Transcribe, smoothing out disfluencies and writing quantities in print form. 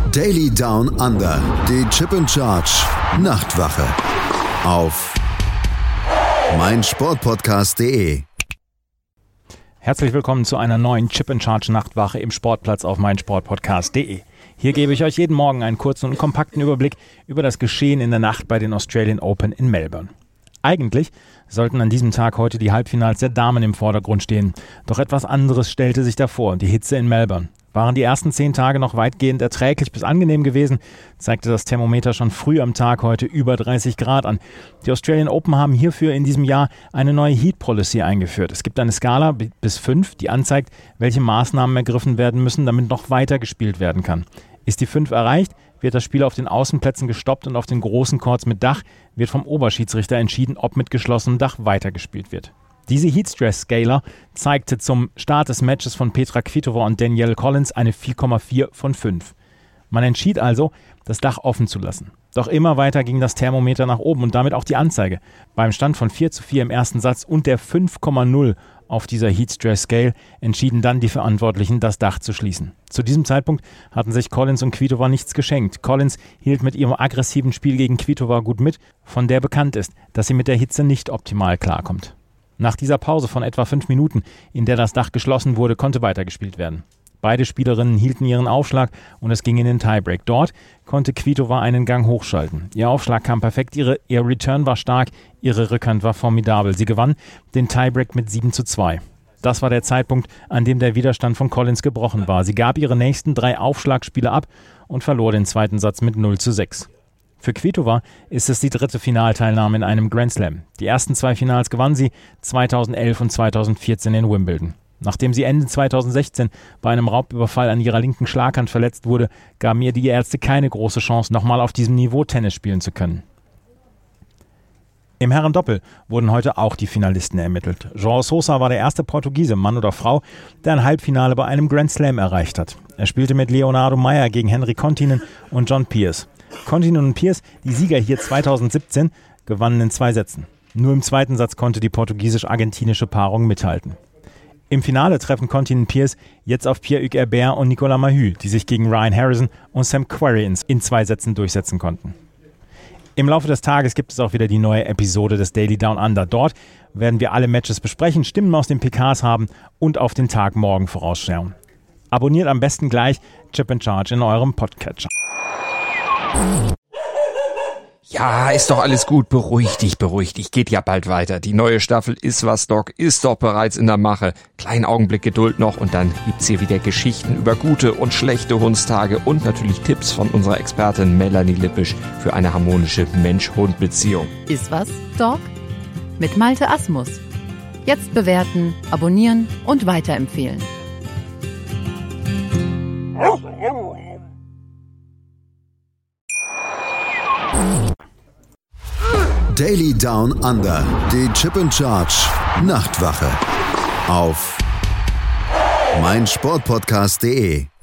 Daily Down Under, die Chip and Charge Nachtwache auf meinsportpodcast.de. Herzlich willkommen zu einer neuen Chip and Charge Nachtwache im Sportplatz auf meinsportpodcast.de. Hier gebe ich euch jeden Morgen einen kurzen und kompakten Überblick über das Geschehen in der Nacht bei den Australian Open in Melbourne. Eigentlich sollten an diesem Tag heute die Halbfinals der Damen im Vordergrund stehen. Doch etwas anderes stellte sich davor, die Hitze in Melbourne. Waren die ersten 10 Tage noch weitgehend erträglich bis angenehm gewesen, zeigte das Thermometer schon früh am Tag heute über 30 Grad an. Die Australian Open haben hierfür in diesem Jahr eine neue Heat Policy eingeführt. Es gibt eine Skala bis 5, die anzeigt, welche Maßnahmen ergriffen werden müssen, damit noch weiter gespielt werden kann. Ist die 5 erreicht, wird das Spiel auf den Außenplätzen gestoppt und auf den großen Courts mit Dach wird vom Oberschiedsrichter entschieden, ob mit geschlossenem Dach weitergespielt wird. Diese Heatstress-Scaler zeigte zum Start des Matches von Petra Kvitova und Danielle Collins eine 4,4 von 5. Man entschied also, das Dach offen zu lassen. Doch immer weiter ging das Thermometer nach oben und damit auch die Anzeige. Beim Stand von 4:4 im ersten Satz und der 5,0 auf dieser Heatstress-Scale entschieden dann die Verantwortlichen, das Dach zu schließen. Zu diesem Zeitpunkt hatten sich Collins und Kvitova nichts geschenkt. Collins hielt mit ihrem aggressiven Spiel gegen Kvitova gut mit, von der bekannt ist, dass sie mit der Hitze nicht optimal klarkommt. Nach dieser Pause von etwa 5 Minuten, in der das Dach geschlossen wurde, konnte weitergespielt werden. Beide Spielerinnen hielten ihren Aufschlag und es ging in den Tiebreak. Dort konnte Kvitova einen Gang hochschalten. Ihr Aufschlag kam perfekt, ihr Return war stark, ihre Rückhand war formidabel. Sie gewann den Tiebreak mit 7:2. Das war der Zeitpunkt, an dem der Widerstand von Collins gebrochen war. Sie gab ihre nächsten 3 Aufschlagspiele ab und verlor den zweiten Satz mit 0:6. Für Kvitova ist es die 3. Finalteilnahme in einem Grand Slam. Die ersten 2 Finals gewann sie 2011 und 2014 in Wimbledon. Nachdem sie Ende 2016 bei einem Raubüberfall an ihrer linken Schlaghand verletzt wurde, gaben ihr die Ärzte keine große Chance, nochmal auf diesem Niveau Tennis spielen zu können. Im Herrendoppel wurden heute auch die Finalisten ermittelt. João Sousa war der erste Portugiese, Mann oder Frau, der ein Halbfinale bei einem Grand Slam erreicht hat. Er spielte mit Leonardo Mayer gegen Henry Kontinen und John Peers. Kontinen und Peers, die Sieger hier 2017, gewannen in 2 Sätzen. Nur im zweiten Satz konnte die portugiesisch-argentinische Paarung mithalten. Im Finale treffen Kontinen und Peers jetzt auf Pierre-Hugues Herbert und Nicolas Mahut, die sich gegen Ryan Harrison und Sam Querrey in 2 Sätzen durchsetzen konnten. Im Laufe des Tages gibt es auch wieder die neue Episode des Daily Down Under. Dort werden wir alle Matches besprechen, Stimmen aus den PKs haben und auf den Tag morgen vorausschauen. Abonniert am besten gleich Chip and Charge in eurem Podcatcher. Ja, ist doch alles gut. Beruhig dich. Geht ja bald weiter. Die neue Staffel Iswas Dog ist doch bereits in der Mache. Kleinen Augenblick Geduld noch und dann gibt's hier wieder Geschichten über gute und schlechte Hundstage und natürlich Tipps von unserer Expertin Melanie Lippisch für eine harmonische Mensch-Hund-Beziehung. Iswas Dog? Mit Malte Asmus. Jetzt bewerten, abonnieren und weiterempfehlen. Daily Down Under, die Chip and Charge Nachtwache auf meinsportpodcast.de.